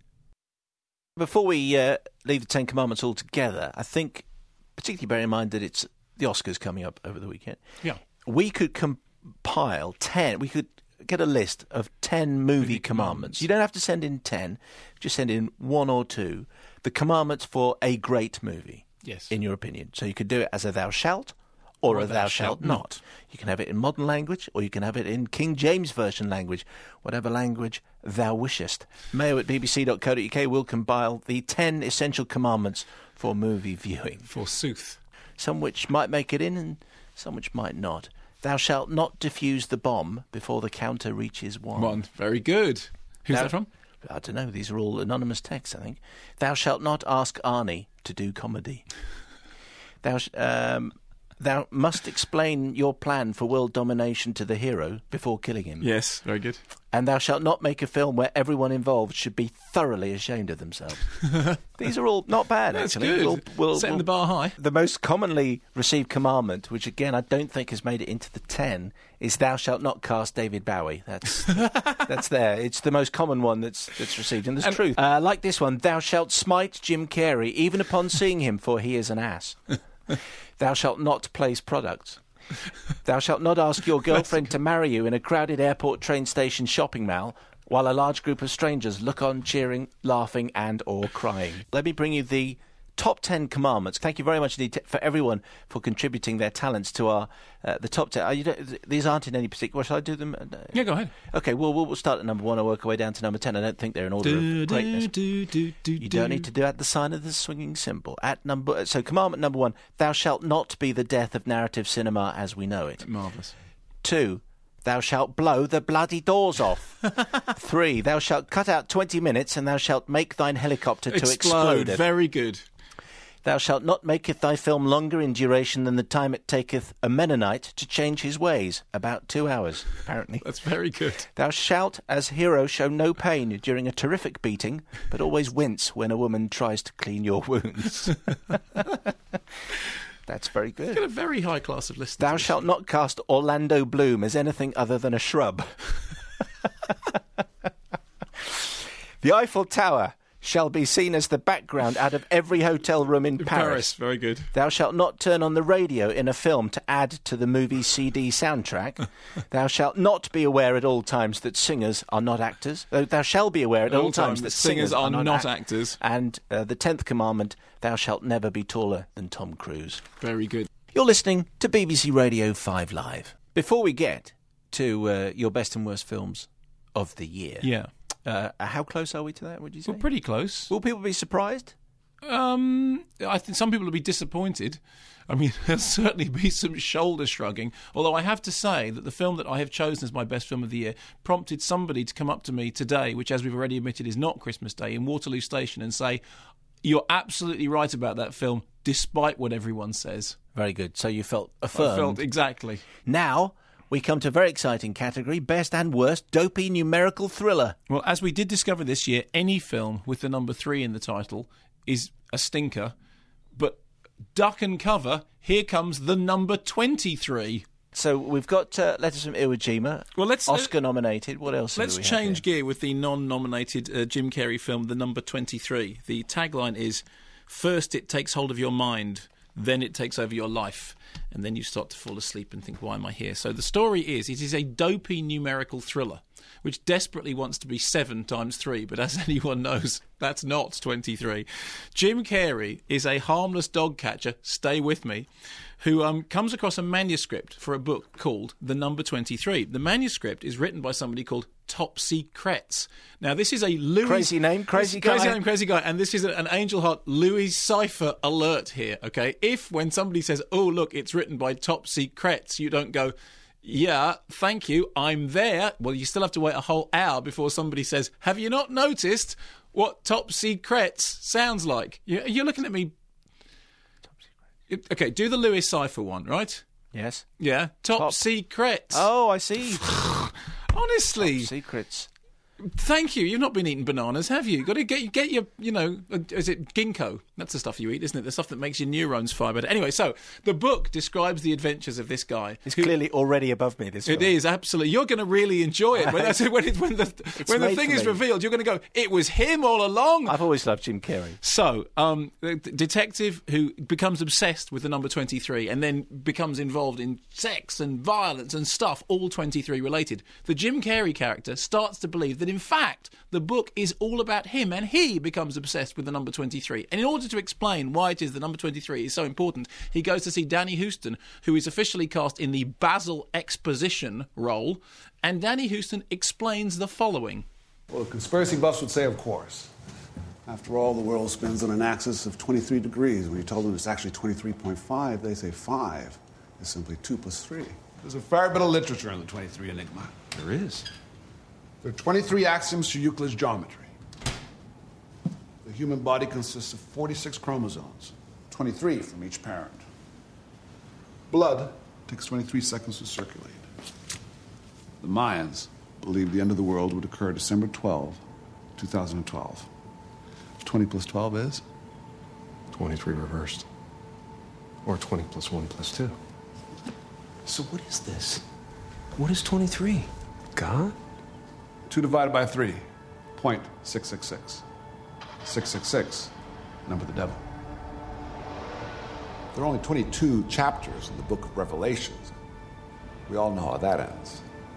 Before we leave the Ten Commandments altogether, I think, particularly bear in mind that it's the Oscars coming up over the weekend. Yeah. We could compile 10. We could get a list of 10 movie commandments. You don't have to send in 10. Just send in 1 or 2. The commandments for a great movie. Yes. In your opinion. So you could do it as a thou shalt, or a thou shalt not. You can have it in modern language, or you can have it in King James Version language, whatever language thou wishest. Mayo at bbc.co.uk will compile the 10 essential commandments for movie viewing. Forsooth. Some which might make it in, and some which might not. Thou shalt not defuse the bomb before the counter reaches 1. Very good. Who's that from? I don't know. These are all anonymous texts, I think. Thou shalt not ask Arnie to do comedy. Thou must explain your plan for world domination to the hero before killing him. Yes, very good. And thou shalt not make a film where everyone involved should be thoroughly ashamed of themselves. These are all not bad, That's actually. Good. Setting the bar high. The most commonly received commandment, which again I don't think has made it into the 10, is thou shalt not cast David Bowie. That's there. It's the most common one that's received, and there's truth. Like this one, thou shalt smite Jim Carrey even upon seeing him, for he is an ass. Thou shalt not place products. Thou shalt not ask your girlfriend to marry you in a crowded airport, train station, shopping mall, while a large group of strangers look on, cheering, laughing and or crying. Let me bring you the top 10 commandments. Thank you very much indeed for everyone for contributing their talents to our the top 10. These aren't in any particular... Well, shall I do them? Yeah, go ahead. Okay, well, we'll start at number 1 and work our way down to number 10. I don't think they're in order of greatness. You don't need to do at the sign of the swinging cymbal. So commandment number 1, thou shalt not be the death of narrative cinema as we know it. Marvellous. 2, thou shalt blow the bloody doors off. 3, thou shalt cut out 20 minutes and thou shalt make thine helicopter to explode. Very good. Thou shalt not maketh thy film longer in duration than the time it taketh a Mennonite to change his ways. About 2 hours, apparently. That's very good. Thou shalt, as hero, show no pain during a terrific beating, but always wince when a woman tries to clean your wounds. That's very good. You've got a very high class of listeners. Thou shalt not cast Orlando Bloom as anything other than a shrub. The Eiffel Tower shall be seen as the background out of every hotel room in Paris. Very good. Thou shalt not turn on the radio in a film to add to the movie CD soundtrack. Thou shalt not be aware at all times that singers are not actors. Thou shalt be aware at all times that singers are not actors. And the 10th commandment, thou shalt never be taller than Tom Cruise. Very good. You're listening to BBC Radio 5 Live. Before we get to your best and worst films of the year... Yeah. How close are we to that, would you say? Well, pretty close. Will people be surprised? I think some people will be disappointed. I mean, there'll certainly be some shoulder shrugging. Although I have to say that the film that I have chosen as my best film of the year prompted somebody to come up to me today, which, as we've already admitted, is not Christmas Day, in Waterloo Station, and say, "You're absolutely right about that film, despite what everyone says." Very good. So you felt affirmed. I felt exactly. Now we come to a very exciting category, best and worst dopey numerical thriller. Well, as we did discover this year, any film with the number 3 in the title is a stinker. But duck and cover, here comes the number 23. So we've got Letters from Iwo Jima, Oscar-nominated. What else Let's change gear with the non-nominated Jim Carrey film, The Number 23. The tagline is, "First it takes hold of your mind, then it takes over your life, and then you start to fall asleep and think, why am I here?" So the story is, it is a dopey numerical thriller, which desperately wants to be 7 times 3, but as anyone knows, that's not 23. Jim Carrey is a harmless dog catcher, stay with me, who comes across a manuscript for a book called The Number 23. The manuscript is written by somebody called Topsy Kretz. Now, this is a Louis... Crazy name, crazy guy. Crazy guy. And this is an Angel Heart Louis Cypher alert here, okay? If, when somebody says, "Oh, look, it's written by Topsy Kretz," you don't go, "Yeah, thank you, I'm there." Well, you still have to wait a whole hour before somebody says, "Have you not noticed what Topsy Kretz sounds like?" You're looking at me... Okay, do the Louis Cypher one, right? Yes. Yeah, Topsy Kretz. Oh, I see. Honestly. Top secrets. Thank you. You've not been eating bananas, have you? You've got to get your, is it ginkgo? That's the stuff you eat, isn't it? The stuff that makes your neurons fire better. Anyway, so the book describes the adventures of this guy. It's clearly already above me, this film. It is, absolutely. You're going to really enjoy it. When the thing is revealed, you're going to go, "It was him all along." I've always loved Jim Carrey. So, the detective who becomes obsessed with the number 23 and then becomes involved in sex and violence and stuff, all 23 related. The Jim Carrey character starts to believe that, in fact, the book is all about him, and he becomes obsessed with the number 23. And in order to explain why it is the number 23 is so important, he goes to see Danny Huston, who is officially cast in the Basil Exposition role, and Danny Huston explains the following. Well, conspiracy buffs would say, of course. After all, the world spins on an axis of 23 degrees. When you tell them it's actually 23.5, they say 5 is simply 2 plus 3. There's a fair bit of literature on the 23 enigma. There is. There are 23 axioms to Euclid's geometry. The human body consists of 46 chromosomes, 23 from each parent. Blood takes 23 seconds to circulate. The Mayans believed the end of the world would occur December 12, 2012. 20 plus 12 is? 23 reversed. Or 20 plus 1 plus 2. So what is this? What is 23? God? 2 divided by 3, 0.666. 666, number of the devil. There are only 22 chapters in the book of Revelations. We all know how that ends.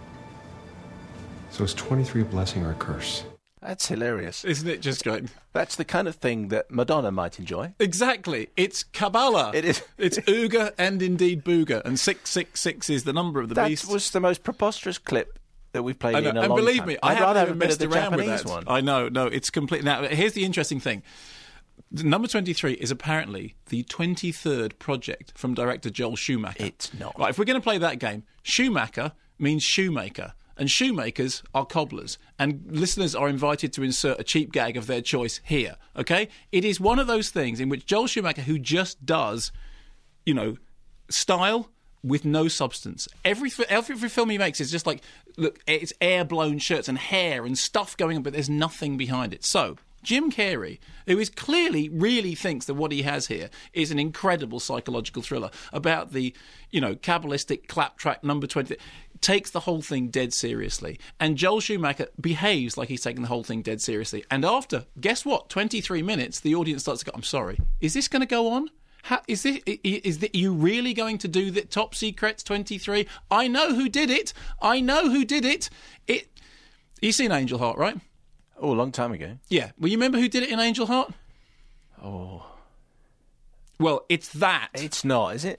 So is 23 a blessing or a curse? That's hilarious. Isn't it just great? That's the kind of thing that Madonna might enjoy. Exactly. It's Kabbalah. It is. It's Ooga and indeed Booga, and 666 is the number of the beast. That was the most preposterous clip that we've played in a long time. And believe me, I haven't even messed around with that one. I know, no, it's complete. Now, here's the interesting thing. Number 23 is apparently the 23rd project from director Joel Schumacher. It's not. Right, if we're going to play that game, Schumacher means shoemaker. and shoemakers are cobblers, and listeners are invited to insert a cheap gag of their choice here, okay? It is one of those things in which Joel Schumacher, who just does, style with no substance. Every film he makes is just like, look, it's air-blown shirts and hair and stuff going on, but there's nothing behind it. So Jim Carrey, who is clearly really thinks that what he has here is an incredible psychological thriller about the, Kabbalistic claptrap number 20, takes the whole thing dead seriously. And Joel Schumacher behaves like he's taking the whole thing dead seriously. And after, guess what, 23 minutes, the audience starts to go, I'm sorry, is this going to go on? Is you really going to do the Top Secrets 23? I know who did it. You've seen Angel Heart, right? Oh, a long time ago. Yeah. Well, you remember who did it in Angel Heart? Oh. Well, it's that. It's not, is it?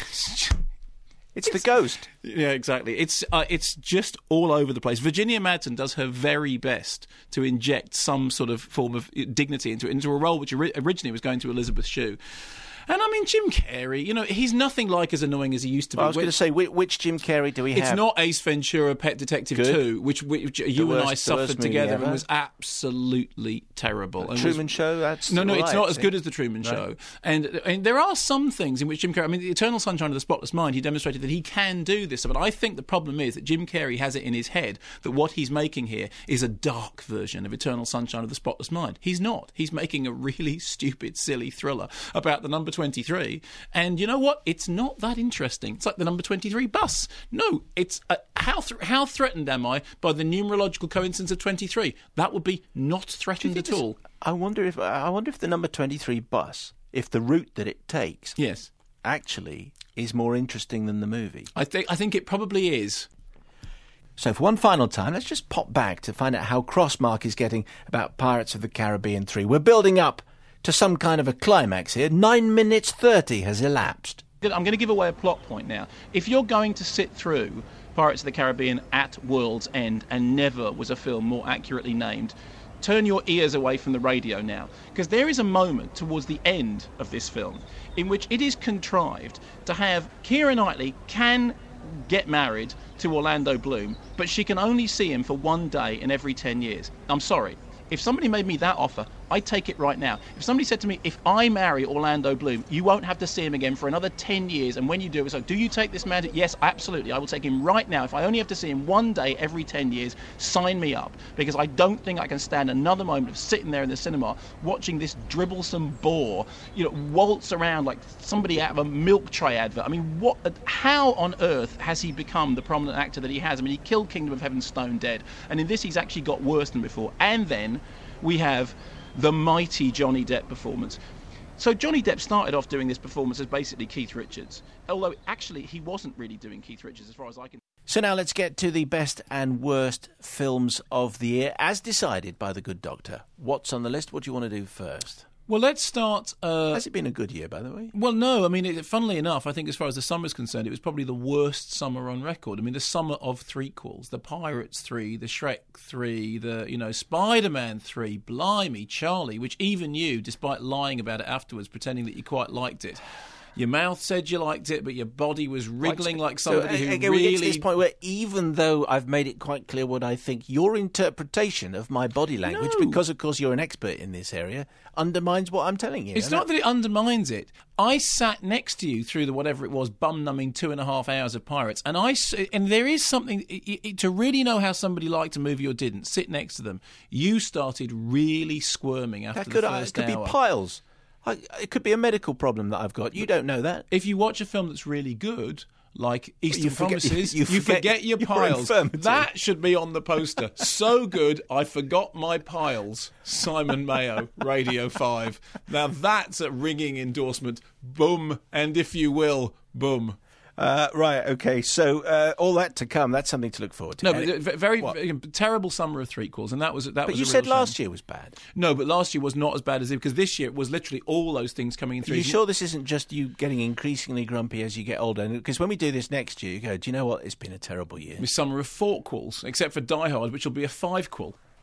It's the ghost. Yeah, exactly. It's just all over the place. Virginia Madsen does her very best to inject some sort of form of dignity into a role which originally was going to Elizabeth Shue. And I mean, Jim Carrey, he's nothing like as annoying as he used to be. I was going to say, which Jim Carrey do we have? It's not Ace Ventura, Pet Detective 2, which you and I suffered together and was absolutely terrible. The Truman Show? That's No, it's not as good as The Truman Show. And there are some things in which Jim Carrey, The Eternal Sunshine of the Spotless Mind, he demonstrated that he can do this. But I think the problem is that Jim Carrey has it in his head that what he's making here is a dark version of Eternal Sunshine of the Spotless Mind. He's not. He's making a really stupid, silly thriller about the number 23, and you know what? It's not that interesting. It's like the number 23 bus. No, it's how threatened am I by the numerological coincidence of 23? That would be not threatened at all. I wonder if the number 23 bus, if the route that it takes, yes, actually is more interesting than the movie. I think it probably is. So for one final time, let's just pop back to find out how cross Mark is getting about Pirates of the Caribbean 3. We're building up to some kind of a climax here. 9 minutes 30 has elapsed. I'm going to give away a plot point now. If you're going to sit through Pirates of the Caribbean at World's End, and never was a film more accurately named, turn your ears away from the radio now, because there is a moment towards the end of this film in which it is contrived to have Keira Knightley can get married to Orlando Bloom, but she can only see him for one day in every 10 years. I'm sorry. If somebody made me that offer, I'd take it right now. If somebody said to me, if I marry Orlando Bloom, you won't have to see him again for another 10 years, and when you do, it's like, do you take this man? Yes, absolutely. I will take him right now. If I only have to see him one day every 10 years, sign me up. Because I don't think I can stand another moment of sitting there in the cinema watching this dribblesome bore, waltz around like somebody out of a milk tray advert. I mean, how on earth has he become the prominent actor that he has? I mean, he killed Kingdom of Heaven stone dead, and in this he's actually got worse than before. And then we have the mighty Johnny Depp performance. So Johnny Depp started off doing this performance as basically Keith Richards, although actually he wasn't really doing Keith Richards as far as I can. So now let's get to the best and worst films of the year, as decided by the good doctor. What's on the list? What do you want to do first? Well, let's start... Has it been a good year, by the way? Well, no. I mean, funnily enough, I think as far as the summer is concerned, it was probably the worst summer on record. I mean, the summer of threequels, the Pirates 3, the Shrek 3, the, Spider-Man 3, blimey, Charlie, which even you, despite lying about it afterwards, pretending that you quite liked it, your mouth said you liked it, but your body was wriggling like somebody who really... We get to this point where even though I've made it quite clear what I think, your interpretation of my body language, because, of course, you're an expert in this area, undermines what I'm telling you. It's not that it undermines it. I sat next to you through the whatever it was, bum-numbing 2.5 hours of Pirates, and there is something... to really know how somebody liked a movie or didn't, sit next to them, you started really squirming after the first hour. It could be piles. It could be a medical problem that I've got. You don't know that. If you watch a film that's really good, like Eastern Promises, you forget your your piles. infirmity. That should be on the poster. So good, I forgot my piles. Simon Mayo, Radio 5. Now that's a ringing endorsement. Boom, and if you will, boom. Right, okay, so all that to come, that's something to look forward to. No, but very terrible summer of threequels, and that was But you said last year was bad. No, but last year was not as bad as it, because this year it was literally all those things coming in through. Are you sure this isn't just you getting increasingly grumpy as you get older? Because when we do this next year, you go, do you know what? It's been a terrible year. It's summer of 4quels, except for Die Hard, which will be a 5quel.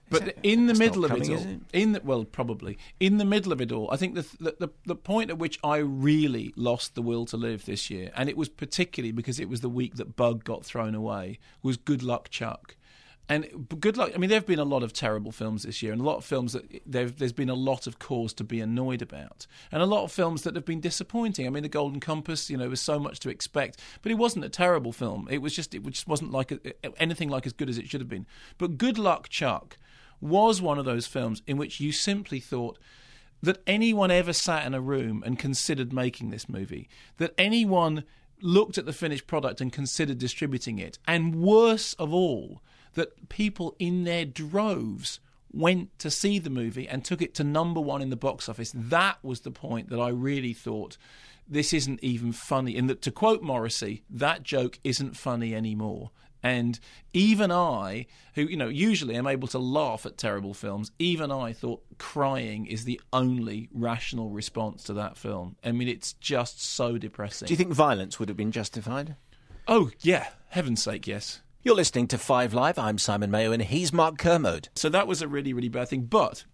But in the middle of coming, it all, probably in the middle of it all, I think the point at which I really lost the will to live this year, and it was particularly because it was the week that Bug got thrown away, was Good Luck Chuck. And good luck. I mean, there have been a lot of terrible films this year, and a lot of films that there's been a lot of cause to be annoyed about, and a lot of films that have been disappointing. I mean, The Golden Compass, there was so much to expect, but it wasn't a terrible film. It just wasn't like anything like as good as it should have been. But Good Luck Chuck was one of those films in which you simply thought that anyone ever sat in a room and considered making this movie, that anyone looked at the finished product and considered distributing it, and worse of all, that people in their droves went to see the movie and took it to number one in the box office. That was the point that I really thought, this isn't even funny. And that, to quote Morrissey, that joke isn't funny anymore. And even I, who usually am able to laugh at terrible films, even I thought crying is the only rational response to that film. I mean, it's just so depressing. Do you think violence would have been justified? Oh, yeah. Heaven's sake, yes. You're listening to 5 Live. I'm Simon Mayo, and he's Mark Kermode. So that was a really, really bad thing. But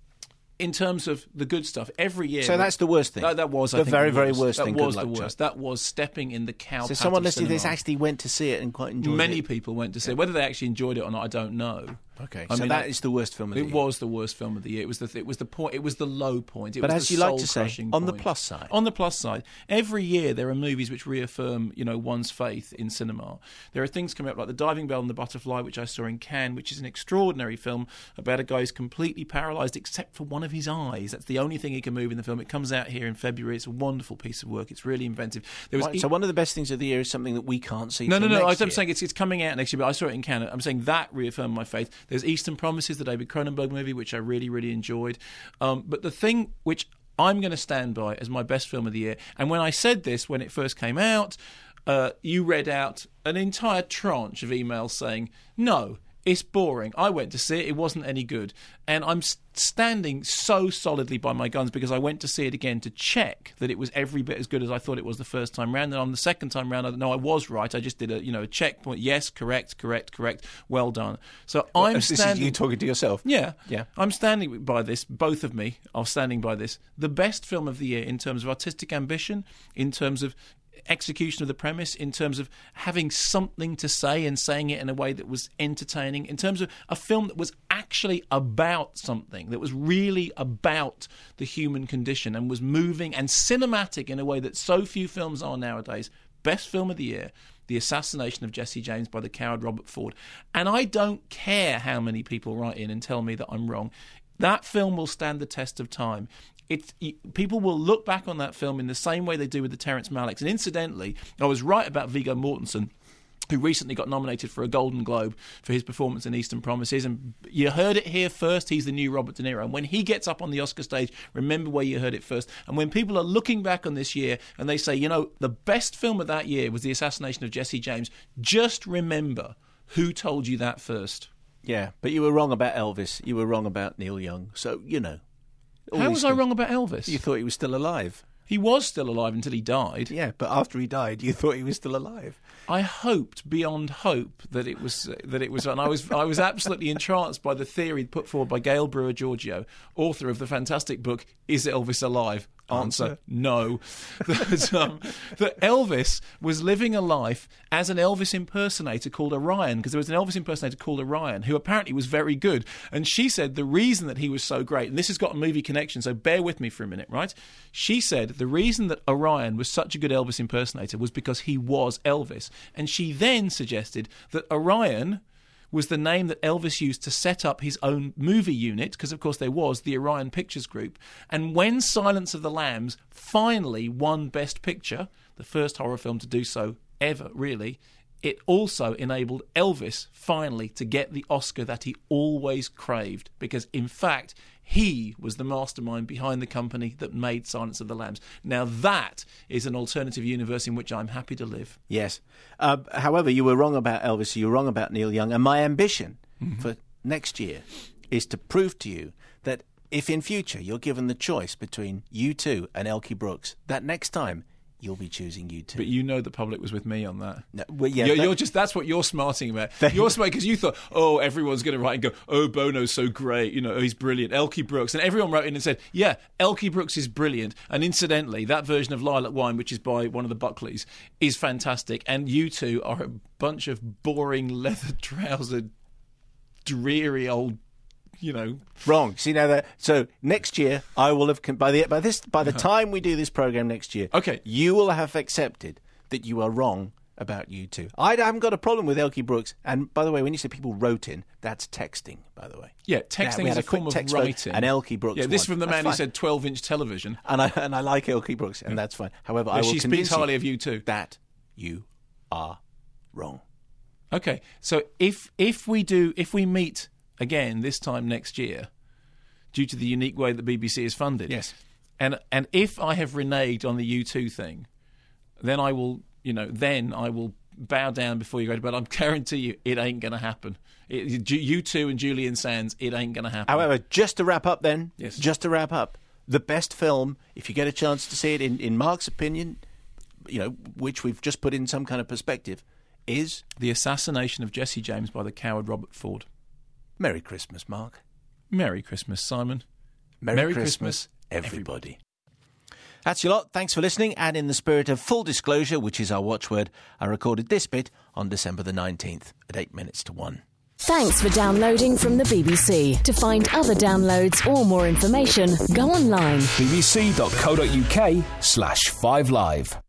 in terms of the good stuff, every year... So that's the worst thing? That was, I the think, very, the very worst. worst thing. That was the worst. That was stepping in the cow pat. So someone listening to cinema. this actually went to see it and quite enjoyed it? Many people went to see it. Whether they actually enjoyed it or not, I don't know. Okay, so that is the worst film of the year. It was the worst film of the year. It was the point. It was the low point. But as you like to say, on the plus side. On the plus side, every year there are movies which reaffirm, one's faith in cinema. There are things coming up like The Diving Bell and the Butterfly, which I saw in Cannes, which is an extraordinary film about a guy who's completely paralysed except for one of his eyes. That's the only thing he can move in the film. It comes out here in February. It's a wonderful piece of work. It's really inventive. So one of the best things of the year is something that we can't see. No. I'm saying it's coming out next year, but I saw it in Cannes. I'm saying that reaffirmed my faith. There's Eastern Promises, the David Cronenberg movie, which I really, really enjoyed. But the thing which I'm going to stand by as my best film of the year, and when I said this when it first came out, you read out an entire tranche of emails saying, no, it's boring. I went to see it. It wasn't any good. And I'm standing so solidly by my guns because I went to see it again to check that it was every bit as good as I thought it was the first time round. And on the second time round, I was right. I just did a checkpoint. Yes, correct. Well done. So I'm standing... This is you talking to yourself? Yeah. I'm standing by this. Both of me are standing by this. The best film of the year in terms of artistic ambition, in terms of execution of the premise, in terms of having something to say and saying it in a way that was entertaining, in terms of a film that was actually about something, that was really about the human condition and was moving and cinematic in a way that so few films are nowadays. Best film of the year, The Assassination of Jesse James by the coward Robert Ford. And I don't care how many people write in and tell me that I'm wrong. That film will stand the test of time. People will look back on that film in the same way they do with the Terrence Malicks. And incidentally, I was right about Viggo Mortensen, who recently got nominated for a Golden Globe for his performance in Eastern Promises. And you heard it here first, he's the new Robert De Niro. And when he gets up on the Oscar stage, remember where you heard it first. And when people are looking back on this year and they say, the best film of that year was The Assassination of Jesse James, just remember who told you that first. Yeah, but you were wrong about Elvis. You were wrong about Neil Young. So, How was I wrong about Elvis? You thought he was still alive. He was still alive until he died. Yeah, but after he died, you thought he was still alive. I hoped beyond hope that it was, and I was absolutely entranced by the theory put forward by Gail Brewer Giorgio, author of the fantastic book "Is Elvis Alive?" Answer: no. That Elvis was living a life as an Elvis impersonator called Orion, because there was an Elvis impersonator called Orion who apparently was very good. And she said the reason that he was so great, and this has got a movie connection, so bear with me for a minute, right? She said the reason that Orion was such a good Elvis impersonator was because he was Elvis. And she then suggested that Orion was the name that Elvis used to set up his own movie unit, because of course there was the Orion Pictures Group. And when Silence of the Lambs finally won Best Picture, the first horror film to do so ever, really, it also enabled Elvis finally to get the Oscar that he always craved, because in fact he was the mastermind behind the company that made Silence of the Lambs. Now that is an alternative universe in which I'm happy to live. Yes. However, you were wrong about Elvis, you were wrong about Neil Young, and my ambition for next year is to prove to you that if in future you're given the choice between U2 and Elkie Brooks, that next time you'll be choosing U2. But you know the public was with me on that. No, well, yeah, you're just, that's what you're smarting about. You're smart because you thought, oh, everyone's going to write and go, oh, Bono's so great, you know, oh, he's brilliant. Elkie Brooks. And everyone wrote in and said, yeah, Elkie Brooks is brilliant. And incidentally, that version of Lilac Wine, which is by one of the Buckleys, is fantastic. And U2 are a bunch of boring, leather-trousered, dreary old, you know, wrong. See now that next year I will have by the time we do this program next year, okay, you will have accepted that you are wrong about U2. I haven't got a problem with Elkie Brooks. And by the way, when you say people wrote in, that's texting. By the way, yeah, texting is a form of writing. And Elkie Brooks. Yeah, this is from the man who said 12-inch television. And I like Elkie Brooks, and that's fine. However, I will she speaks highly of U2. That you are wrong. Okay, so if we meet again this time next year, due to the unique way that BBC is funded. Yes. And if I have reneged on the U2 thing, then I will bow down before you go to bed. I guarantee you it ain't going to happen. U2 and Julian Sands, it ain't going to happen. However, just to wrap up then, yes. The best film, if you get a chance to see it, in Mark's opinion, you know, which we've just put in some kind of perspective, is The Assassination of Jesse James by the coward Robert Ford. Merry Christmas, Mark. Merry Christmas, Simon. Merry Christmas, everybody. That's your lot. Thanks for listening. And in the spirit of full disclosure, which is our watchword, I recorded this bit on December the 19th at 8 minutes to 1. Thanks for downloading from the BBC. To find other downloads or more information, go online. bbc.co.uk/5live